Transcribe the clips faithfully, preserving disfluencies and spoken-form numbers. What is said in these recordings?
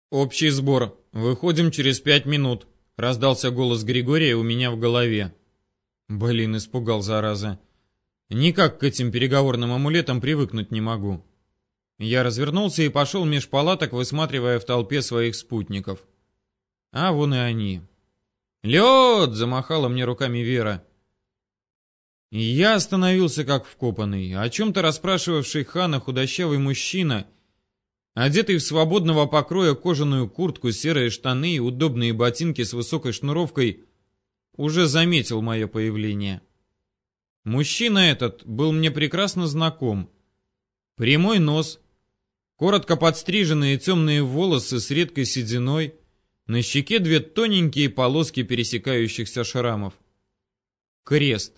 «Общий сбор. Выходим через пять минут», — раздался голос Григория у меня в голове. Блин, испугал, зараза. Никак к этим переговорным амулетам привыкнуть не могу. Я развернулся и пошел меж палаток, высматривая в толпе своих спутников. А вон и они. «Лед!» — замахала мне руками Вера. И я остановился как вкопанный. О чем-то расспрашивавший хана худощавый мужчина, одетый в свободного покроя кожаную куртку, серые штаны и удобные ботинки с высокой шнуровкой, уже заметил мое появление. Мужчина этот был мне прекрасно знаком. Прямой нос, коротко подстриженные темные волосы с редкой сединой, на щеке две тоненькие полоски пересекающихся шрамов. Крест.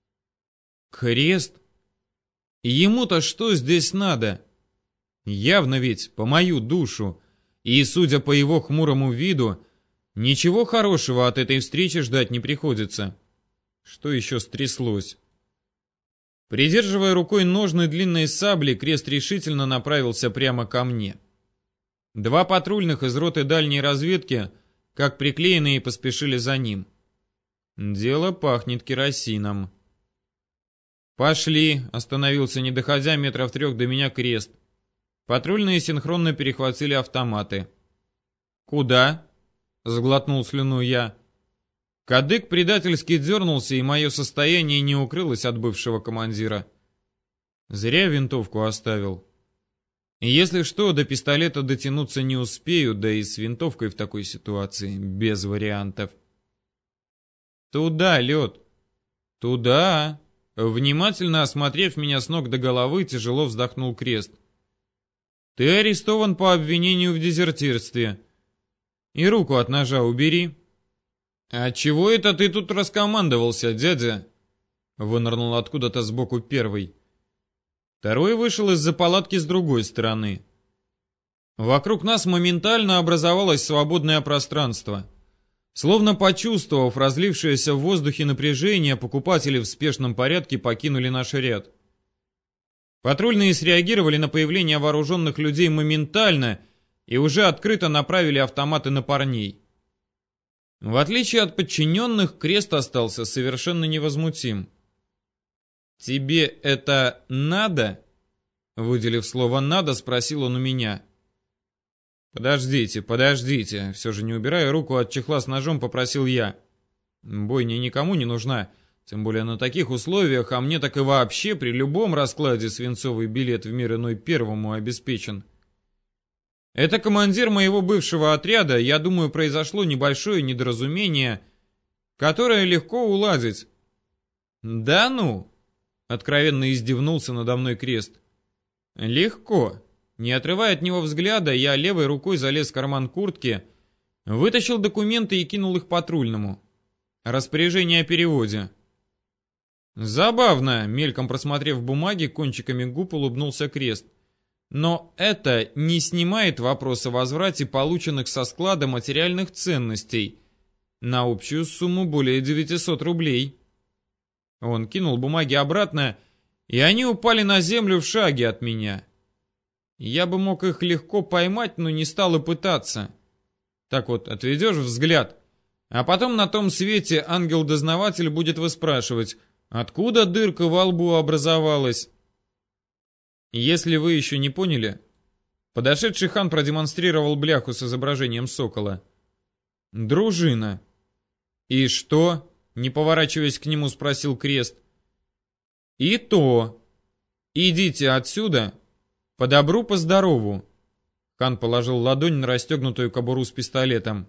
Крест? И ему-то что здесь надо? Явно ведь по мою душу, и, судя по его хмурому виду, ничего хорошего от этой встречи ждать не приходится. Что еще стряслось? Придерживая рукой ножны длинной сабли, Крест решительно направился прямо ко мне. Два патрульных из роты дальней разведки, как приклеенные, поспешили за ним. Дело пахнет керосином. «Пошли», — остановился, не доходя метров трех до меня, Крест. Патрульные синхронно перехватили автоматы. «Куда?» — сглотнул слюну я. Кадык предательски дернулся, и мое состояние не укрылось от бывшего командира. Зря винтовку оставил. И если что, до пистолета дотянуться не успею, да и с винтовкой в такой ситуации без вариантов. «Туда, Лед! Туда!» Внимательно осмотрев меня с ног до головы, тяжело вздохнул Крест. «Ты арестован по обвинению в дезертирстве. И руку от ножа убери». «А чего это ты тут раскомандовался, дядя?» Вынырнул откуда-то сбоку первый. Второй вышел из-за палатки с другой стороны. Вокруг нас моментально образовалось свободное пространство. Словно почувствовав разлившееся в воздухе напряжение, покупатели в спешном порядке покинули наш ряд. Патрульные среагировали на появление вооруженных людей моментально и уже открыто направили автоматы на парней. В отличие от подчиненных, Крест остался совершенно невозмутим. «Тебе это надо?» Выделив слово «надо», спросил он у меня. «Подождите, подождите», все же не убирая руку от чехла с ножом, попросил я. «Бойня никому не нужна, тем более на таких условиях, а мне так и вообще при любом раскладе свинцовый билет в мир иной первому обеспечен. Это командир моего бывшего отряда, я думаю, произошло небольшое недоразумение, которое легко уладить». «Да ну?» — откровенно издевнулся надо мной Крест. «Легко». Не отрывая от него взгляда, я левой рукой залез в карман куртки, вытащил документы и кинул их патрульному. Распоряжение о переводе. Забавно, мельком просмотрев бумаги, кончиками губ улыбнулся Крест. Но это не снимает вопрос о возврате полученных со склада материальных ценностей на общую сумму более девятисот рублей. Он кинул бумаги обратно, и они упали на землю в шаге от меня. Я бы мог их легко поймать, но не стал и пытаться. Так вот, отведешь взгляд, а потом на том свете ангел-дознаватель будет выспрашивать, откуда дырка во лбу образовалась. Если вы еще не поняли, подошедший хан продемонстрировал бляху с изображением сокола. Дружина. И что? Не поворачиваясь к нему, спросил Крест. И то. Идите отсюда. По добру, по здорову. Хан положил ладонь на расстегнутую кобуру с пистолетом.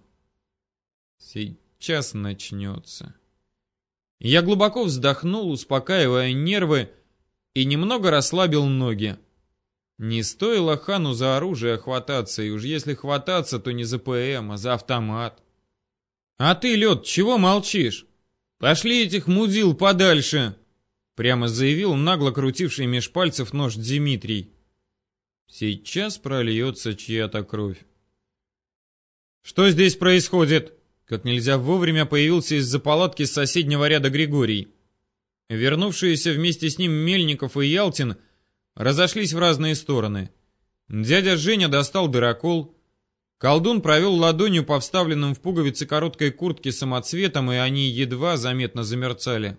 Сейчас начнется. Я глубоко вздохнул, успокаивая нервы, и немного расслабил ноги. Не стоило хану за оружие хвататься, и уж если хвататься, то не за ПМ, а за автомат. А ты, Лед, чего молчишь? Пошли этих мудил подальше, прямо заявил нагло крутивший меж пальцев нож Дмитрий. Сейчас прольется чья-то кровь. «Что здесь происходит?» Как нельзя вовремя появился из-за палатки с соседнего ряда Григорий. Вернувшиеся вместе с ним Мельников и Ялтин разошлись в разные стороны. Дядя Женя достал дырокол. Колдун провел ладонью по вставленным в пуговицы короткой куртки самоцветом, и они едва заметно замерцали.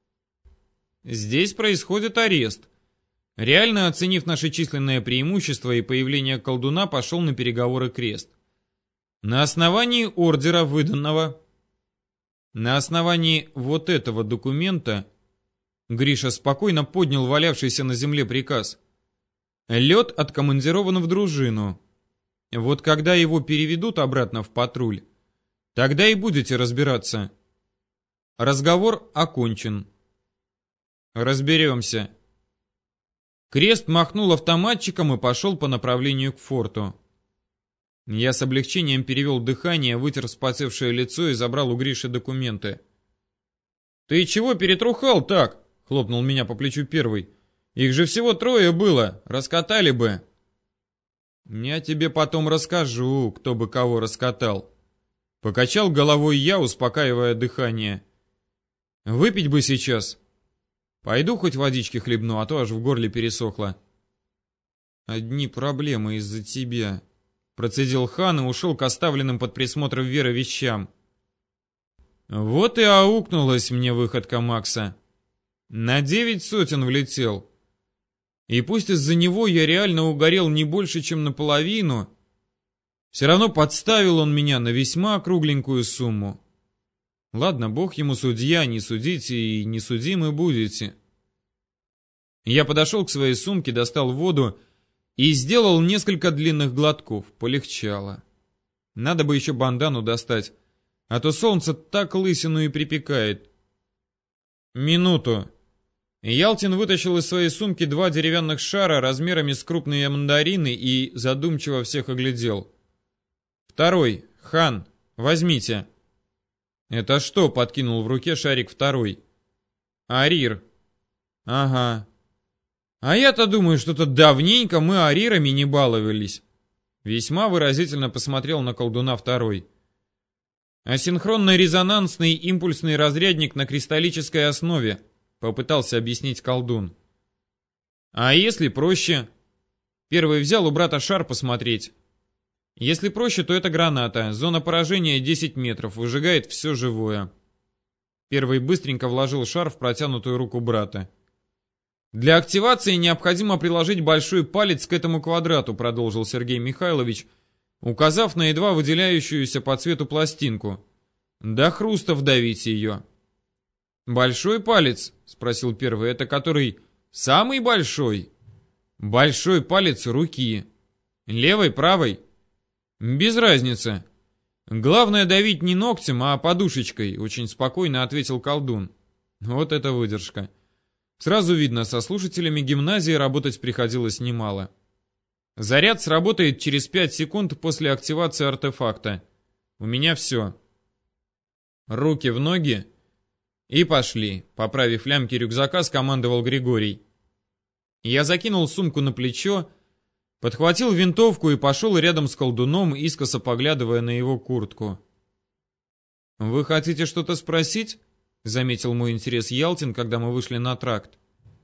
Здесь происходит арест. Реально оценив наше численное преимущество и появление колдуна, пошел на переговоры Крест. На основании ордера, выданного... На основании вот этого документа Гриша спокойно поднял валявшийся на земле приказ. Лед откомандирован в дружину. Вот когда его переведут обратно в патруль, тогда и будете разбираться. Разговор окончен. Разберемся. Крест махнул автоматчиком и пошел по направлению к форту. Я с облегчением перевел дыхание, вытер вспотевшее лицо и забрал у Гриши документы. «Ты чего перетрухал так?» — хлопнул меня по плечу первый. «Их же всего трое было, раскатали бы». «Я тебе потом расскажу, кто бы кого раскатал». Покачал головой я, успокаивая дыхание. «Выпить бы сейчас. Пойду хоть водички хлебну, а то аж в горле пересохло». «Одни проблемы из-за тебя», — процедил хан и ушел к оставленным под присмотром Веры вещам. Вот и аукнулась мне выходка Макса. На девять сотен влетел. И пусть из-за него я реально угорел не больше, чем наполовину, все равно подставил он меня на весьма кругленькую сумму. Ладно, бог ему судья, не судите и не судимы будете. Я подошел к своей сумке, достал воду и сделал несколько длинных глотков. Полегчало. Надо бы еще бандану достать, а то солнце так лысину и припекает. Минуту. Ялтин вытащил из своей сумки два деревянных шара размерами с крупные мандарины и задумчиво всех оглядел. «Второй. Хан, возьмите». «Это что?» — подкинул в руке шарик второй. «Арир». «Ага. А я-то думаю, что-то давненько мы арирами не баловались». Весьма выразительно посмотрел на колдуна второй. «Асинхронно-резонансный импульсный разрядник на кристаллической основе», — попытался объяснить колдун. «А если проще?» Первый взял у брата шар посмотреть. «Если проще, то это граната. Зона поражения десять метров, выжигает все живое». Первый быстренько вложил шар в протянутую руку брата. «Для активации необходимо приложить большой палец к этому квадрату», — продолжил Сергей Михайлович, указав на едва выделяющуюся по цвету пластинку. «До хруста вдавите ее». «Большой палец?» — спросил первый. «Это который самый большой?» «Большой палец руки. Левой, правой?» «Без разницы. Главное давить не ногтем, а подушечкой», — очень спокойно ответил колдун. Вот это выдержка. Сразу видно, со слушателями гимназии работать приходилось немало. Заряд сработает через пять секунд после активации артефакта. У меня все. Руки в ноги и пошли. Поправив лямки рюкзака, скомандовал Григорий. Я закинул сумку на плечо, подхватил винтовку и пошел рядом с колдуном, искоса поглядывая на его куртку. «Вы хотите что-то спросить?» — заметил мой интерес Ялтин, когда мы вышли на тракт.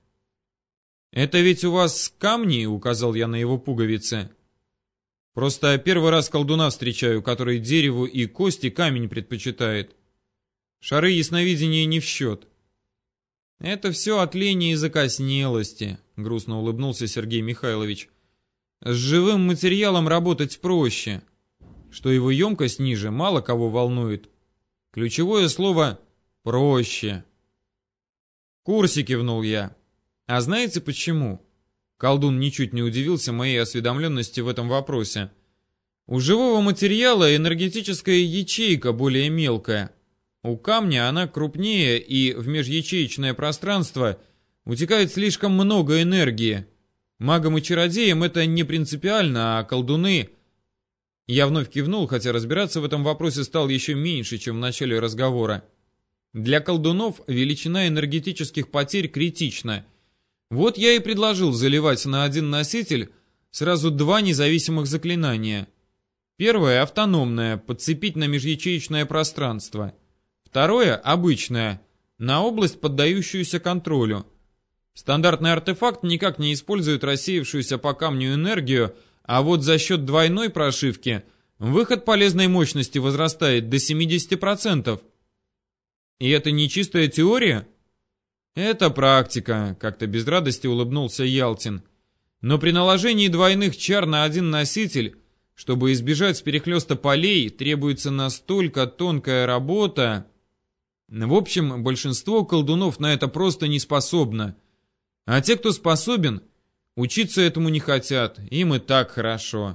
«Это ведь у вас камни?» — указал я на его пуговицы. «Просто первый раз колдуна встречаю, который дереву и кости камень предпочитает. Шары ясновидения не в счет». «Это все от лени и закоснелости», — грустно улыбнулся Сергей Михайлович. «С живым материалом работать проще. Что его емкость ниже, мало кого волнует. Ключевое слово «проще». «В курсе», — кивнул я. «А знаете почему?» Колдун ничуть не удивился моей осведомленности в этом вопросе. «У живого материала энергетическая ячейка более мелкая. У камня она крупнее, и в межячеечное пространство утекает слишком много энергии. Магам и чародеям это не принципиально, а колдуны...» Я вновь кивнул, хотя разбираться в этом вопросе стал еще меньше, чем в начале разговора. Для колдунов величина энергетических потерь критична. Вот я и предложил заливать на один носитель сразу два независимых заклинания. Первое — автономное, подцепить на межячеечное пространство. Второе — обычное, на область, поддающуюся контролю. Стандартный артефакт никак не использует рассеявшуюся по камню энергию, а вот за счет двойной прошивки выход полезной мощности возрастает до семидесяти процентов. И это не чистая теория? Это практика, как-то без радости улыбнулся Ялтин. Но при наложении двойных чар на один носитель, чтобы избежать перехлёста полей, требуется настолько тонкая работа. В общем, большинство колдунов на это просто не способно. А те, кто способен, учиться этому не хотят, им и так хорошо.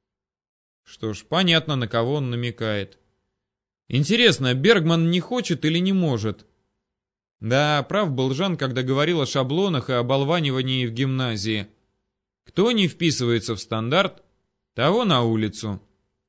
Что ж, понятно, на кого он намекает. Интересно, Бергман не хочет или не может? Да, прав был Жан, когда говорил о шаблонах и оболванивании в гимназии. Кто не вписывается в стандарт, того на улицу.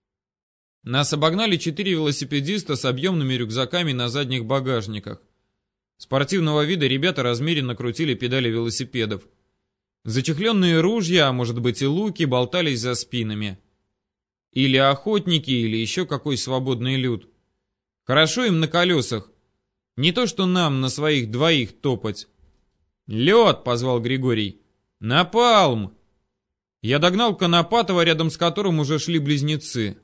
Нас обогнали четыре велосипедиста с объемными рюкзаками на задних багажниках. Спортивного вида ребята размеренно крутили педали велосипедов. Зачехленные ружья, а может быть и луки, болтались за спинами. Или охотники, или еще какой свободный люд. Хорошо им на колесах. Не то что нам на своих двоих топать. «Лед!» — позвал Григорий. «Напалм!» Я догнал Конопатова, рядом с которым уже шли близнецы.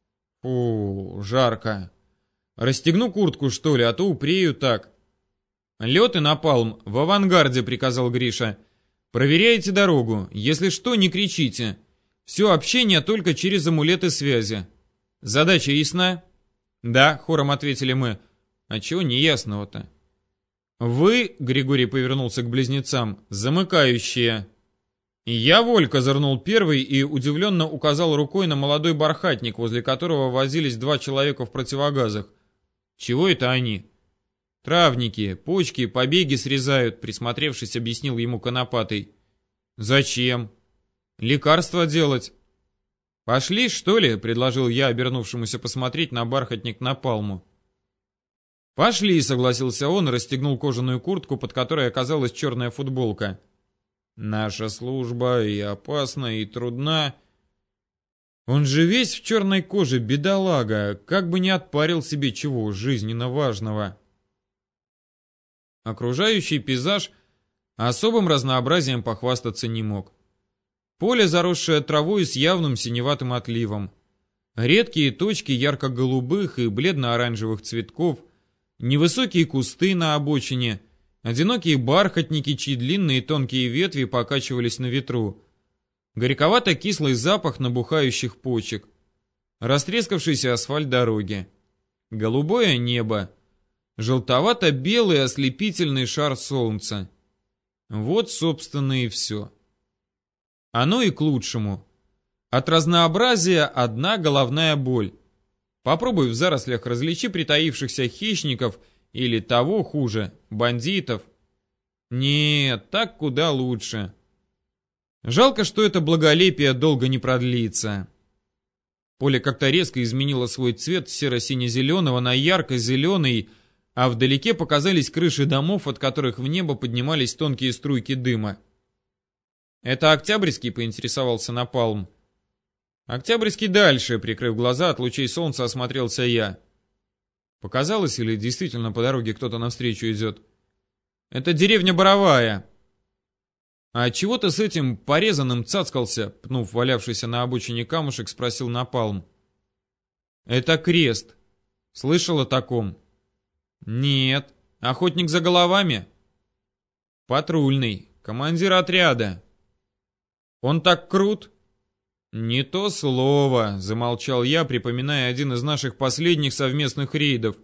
Фу, жарко. Расстегну куртку, что ли, а то упрею так. «Лед и напалм в авангарде», — приказал Гриша. «Проверяйте дорогу. Если что, не кричите. Все общение только через амулеты связи. Задача ясна?» «Да», — хором ответили мы. «А чего неясного-то?» «Вы», — Григорий повернулся к близнецам, — «замыкающие». Я воль козырнул первый и удивленно указал рукой на молодой бархатник, возле которого возились два человека в противогазах. «Чего это они?» «Травники, почки, побеги срезают», — присмотревшись, объяснил ему Конопатый. «Зачем?» «Лекарства делать». «Пошли, что ли?» — предложил я, обернувшемуся посмотреть на бархатник напалму. «Пошли», — согласился он и расстегнул кожаную куртку, под которой оказалась черная футболка. «Наша служба и опасна, и трудна». Он же весь в черной коже, бедолага, как бы не отпарил себе чего жизненно важного. Окружающий пейзаж особым разнообразием похвастаться не мог. Поле, заросшее травой с явным синеватым отливом. Редкие точки ярко-голубых и бледно-оранжевых цветков, невысокие кусты на обочине, одинокие бархатники, чьи длинные тонкие ветви покачивались на ветру, горьковато-кислый запах набухающих почек, растрескавшийся асфальт дороги, голубое небо, желтовато-белый ослепительный шар солнца. Вот, собственно, и все. Оно и к лучшему. От разнообразия одна головная боль. Попробуй в зарослях различи притаившихся хищников или того хуже, бандитов. Нет, так куда лучше. Жалко, что это благолепие долго не продлится. Поле как-то резко изменило свой цвет с серо-сине-зеленого на ярко-зеленый, а вдалеке показались крыши домов, от которых в небо поднимались тонкие струйки дыма. «Это Октябрьский?» — поинтересовался Напалм. «Октябрьский дальше», — прикрыв глаза, от лучей солнца осмотрелся я. Показалось, или действительно по дороге кто-то навстречу идет? «Это деревня Боровая». «А чего ты с этим порезанным цацкался?» — пнув валявшийся на обочине камушек, спросил Напалм. «Это крест. Слышал о таком?» «Нет. Охотник за головами?» «Патрульный. Командир отряда». «Он так крут?» «Не то слово», — замолчал я, припоминая один из наших последних совместных рейдов.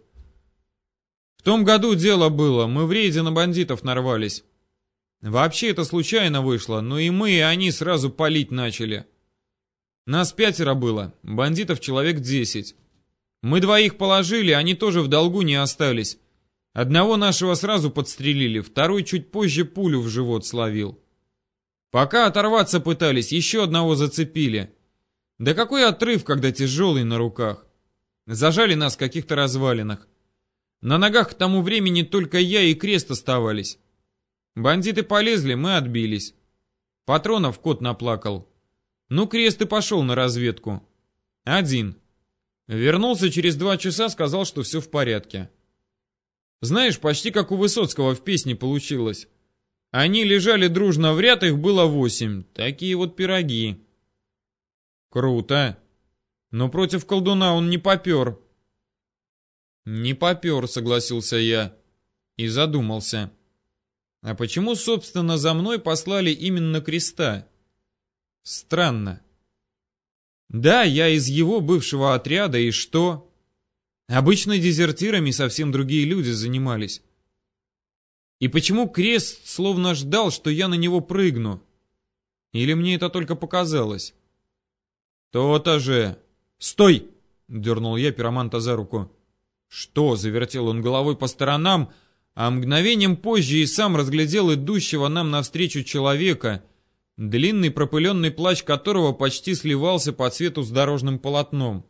«В том году дело было, мы в рейде на бандитов нарвались. Вообще это случайно вышло, но и мы, и они сразу палить начали. Нас пятеро было, бандитов человек десять. Мы двоих положили, они тоже в долгу не остались. Одного нашего сразу подстрелили, второй чуть позже пулю в живот словил. Пока оторваться пытались, еще одного зацепили. Да какой отрыв, когда тяжелый на руках. Зажали нас в каких-то развалинах. На ногах к тому времени только я и крест оставались. Бандиты полезли, мы отбились. Патронов кот наплакал. Ну, крест и пошел на разведку. Один. Вернулся через два часа, сказал, что все в порядке. Знаешь, почти как у Высоцкого в песне получилось. Они лежали дружно в ряд, их было восемь. Такие вот пироги. Круто. Но против колдуна он не попер. Не попер, согласился я. И задумался. А почему, собственно, за мной послали именно Креста? Странно. Да, я из его бывшего отряда, и что? Обычно дезертирами совсем другие люди занимались. И почему Крест словно ждал, что я на него прыгну? Или мне это только показалось? То-то же. Стой! Дернул я пироманта за руку. Что? Завертел он головой по сторонам, а мгновением позже и сам разглядел идущего нам навстречу человека, длинный пропыленный плащ которого почти сливался по цвету с дорожным полотном.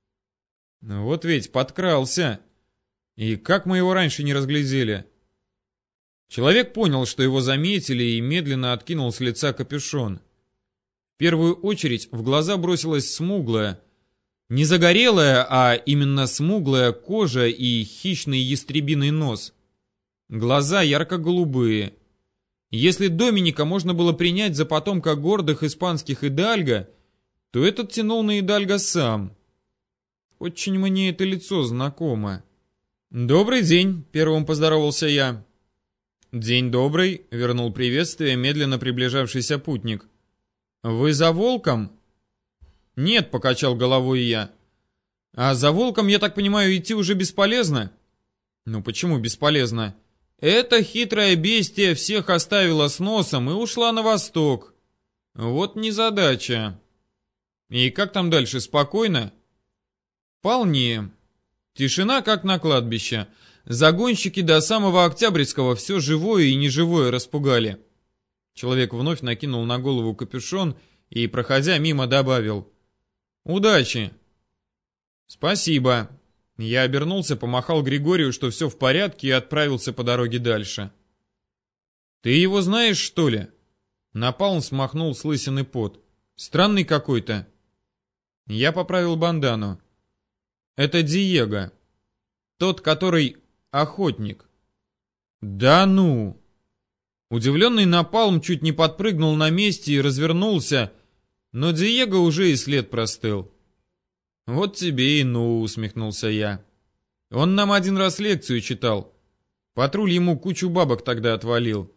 Вот ведь подкрался. И как мы его раньше не разглядели? Человек понял, что его заметили, и медленно откинул с лица капюшон. В первую очередь в глаза бросилась смуглая, не загорелая, а именно смуглая кожа и хищный ястребиный нос. Глаза ярко-голубые. Если Доминика можно было принять за потомка гордых испанских идальго, то этот тянул на идальго сам. Очень мне это лицо знакомо. «Добрый день», — первым поздоровался я. «День добрый», — вернул приветствие медленно приближавшийся путник. «Вы за волком?» «Нет», — покачал головой я. «А за волком, я так понимаю, идти уже бесполезно?» «Ну почему бесполезно?» «Эта хитрая бестия всех оставила с носом и ушла на восток. Вот незадача». «И как там дальше, спокойно?» «Вполне. Тишина, как на кладбище. Загонщики до самого Октябрьского все живое и неживое распугали». Человек вновь накинул на голову капюшон и, проходя мимо, добавил: «Удачи!» «Спасибо!» Я обернулся, помахал Григорию, что все в порядке, и отправился по дороге дальше. «Ты его знаешь, что ли?» Напалм смахнул с лысины пот. «Странный какой-то». Я поправил бандану. «Это Диего. Тот, который охотник». «Да ну!» Удивленный Напалм чуть не подпрыгнул на месте и развернулся, но Диего уже и след простыл. «Вот тебе и ну», — усмехнулся я. «Он нам один раз лекцию читал. Патруль ему кучу бабок тогда отвалил».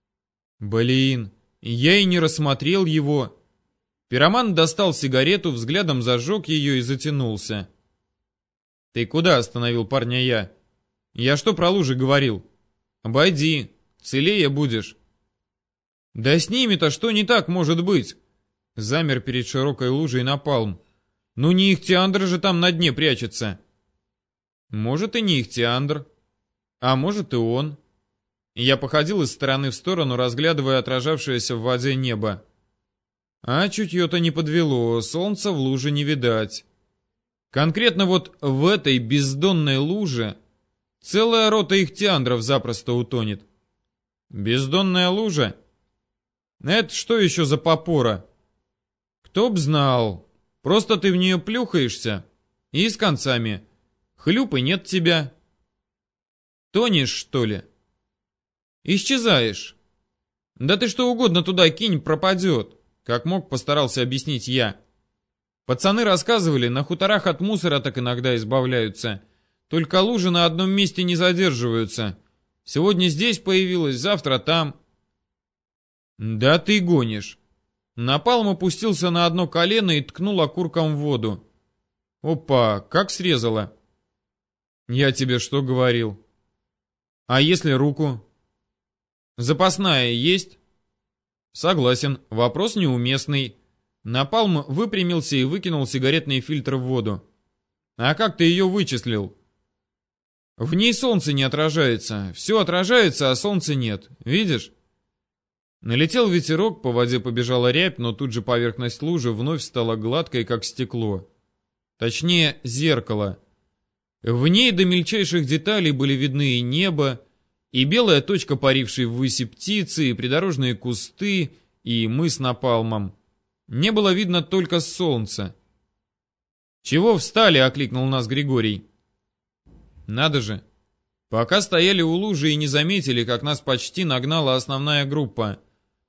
«Блин, я и не рассмотрел его». Пироман достал сигарету, взглядом зажег ее и затянулся. «Ты куда?» — остановил парня я. «Я что про лужи говорил?» «Обойди, целее будешь». «Да с ними-то что не так может быть?» Замер перед широкой лужей Напалм. «Ну не ихтиандр же там на дне прячется». «Может и не ихтиандр, а может и он». Я походил из стороны в сторону, разглядывая отражавшееся в воде небо. А чутье-то не подвело, солнца в луже не видать. Конкретно вот в этой бездонной луже целая рота ихтиандров запросто утонет. Бездонная лужа? Это что еще за попора? Кто б знал. Просто ты в нее плюхаешься и с концами. Хлюп и нет тебя. Тонешь, что ли? Исчезаешь. Да ты что угодно туда кинь, пропадет. Как мог, постарался объяснить я. Пацаны рассказывали, на хуторах от мусора так иногда избавляются. Только лужи на одном месте не задерживаются. Сегодня здесь появилась, завтра там. Да ты гонишь. Напалм опустился на одно колено и ткнул окурком в воду. Опа, как срезало. Я тебе что говорил? А если руку? Запасная есть? Согласен, вопрос неуместный. Напалм выпрямился и выкинул сигаретный фильтр в воду. А как ты ее вычислил? В ней солнце не отражается. Все отражается, а солнца нет. Видишь? Налетел ветерок, по воде побежала рябь, но тут же поверхность лужи вновь стала гладкой, как стекло. Точнее, зеркало. В ней до мельчайших деталей были видны и небо, и белая точка, парившей ввыси птицы, и придорожные кусты, и мы с Напалмом. Не было видно только солнца. «Чего встали?» — окликнул нас Григорий. «Надо же. Пока стояли у лужи и не заметили, как нас почти нагнала основная группа».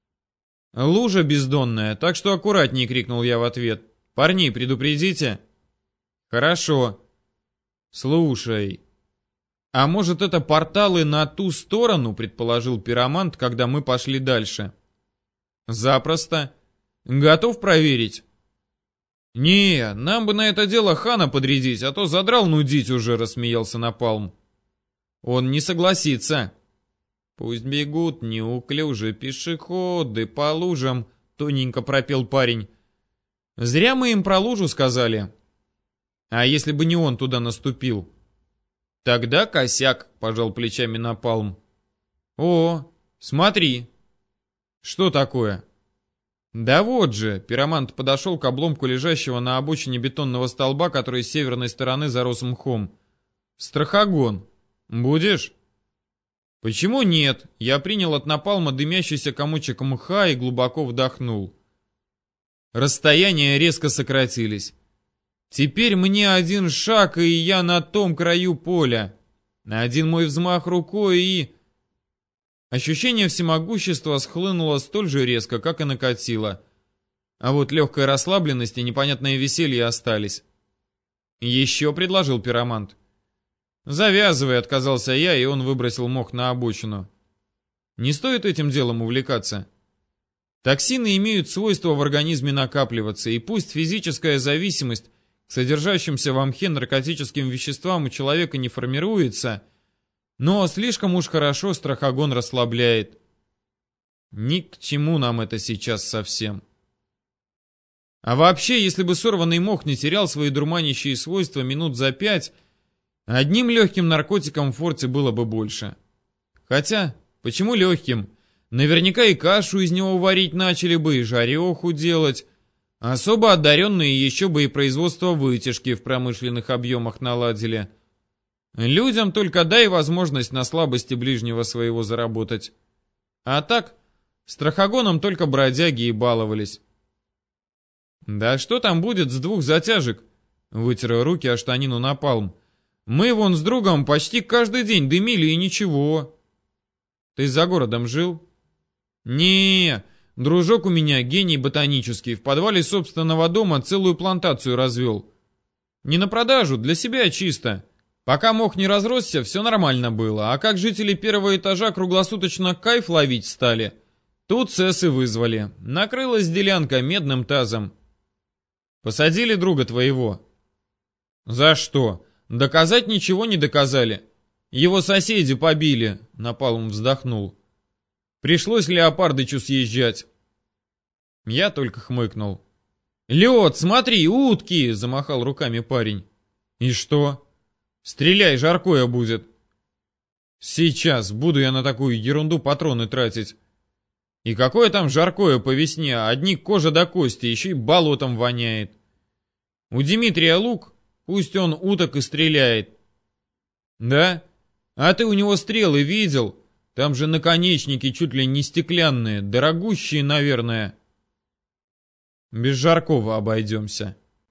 «Лужа бездонная, так что аккуратней!» — крикнул я в ответ. «Парней предупредите!» Хорошо. Слушай, а может это порталы на ту сторону, предположил пиромант, когда мы пошли дальше. Запросто. Готов проверить? Не, нам бы на это дело хана подрядить, а то задрал нудить уже, рассмеялся Напалм. Он не согласится. Пусть бегут неуклюже пешеходы по лужам, тоненько пропел парень. Зря мы им про лужу сказали. А если бы не он туда наступил? Тогда косяк, пожал плечами Напалм. О, смотри. Что такое? Да вот же, пиромант подошел к обломку лежащего на обочине бетонного столба, который с северной стороны зарос мхом. Страхогон. Будешь? Почему нет? Я принял от Напалма дымящийся комочек мха и глубоко вдохнул. Расстояния резко сократились. Теперь мне один шаг, и я на том краю поля. Один мой взмах рукой и... Ощущение всемогущества схлынуло столь же резко, как и накатило. А вот легкая расслабленность и непонятное веселье остались. Еще предложил пиромант. «Завязывай», — отказался я, и он выбросил мох на обочину. Не стоит этим делом увлекаться. Токсины имеют свойство в организме накапливаться, и пусть физическая зависимость к содержащимся в мхе наркотическим веществам у человека не формируется, но слишком уж хорошо страхогон расслабляет. Ни к чему нам это сейчас совсем. А вообще, если бы сорванный мох не терял свои дурманящие свойства минут за пять, одним легким наркотиком в форте было бы больше. Хотя, почему легким? Наверняка и кашу из него варить начали бы, и жареху делать. Особо одаренные еще бы и производство вытяжки в промышленных объемах наладили. Людям только дай возможность на слабости ближнего своего заработать. А так, страхогоном только бродяги и баловались. Да что там будет с двух затяжек? Вытер руки о штанину Напалм. Мы вон с другом почти каждый день дымили и ничего. Ты за городом жил? Не, дружок у меня гений ботанический, в подвале собственного дома целую плантацию развел. Не на продажу, для себя чисто. Пока мох не разросся, все нормально было, а как жители первого этажа круглосуточно кайф ловить стали, тут цесы вызвали. Накрылась делянка медным тазом. Посадили друга твоего. За что? Доказать ничего не доказали. Его соседи побили, Напалм вздохнул. Пришлось Леопардычу съезжать. Я только хмыкнул. «Лед, смотри, утки!» — замахал руками парень. «И что?» «Стреляй, жаркое будет». «Сейчас буду я на такую ерунду патроны тратить». «И какое там жаркое по весне? Одни кожа до кости, еще и болотом воняет». «У Дмитрия лук, пусть он уток и стреляет». «Да? А ты у него стрелы видел? Там же наконечники чуть ли не стеклянные, дорогущие, наверное». «Без жаркого обойдемся».